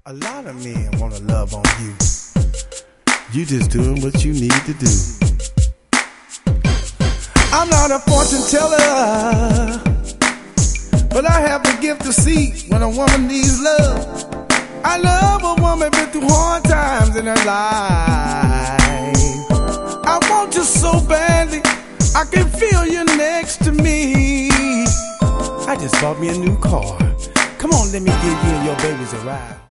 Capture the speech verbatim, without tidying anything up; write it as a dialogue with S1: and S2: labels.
S1: A lot of men want to love on you. You just doing what you need to do. I'm not a fortune teller, but I have the gift to see when a woman needs love. I love a woman been through hard times in her life. I want you so badly, I can feel you next to me. I just bought me a new car. Come on, let me give you and your babies a ride.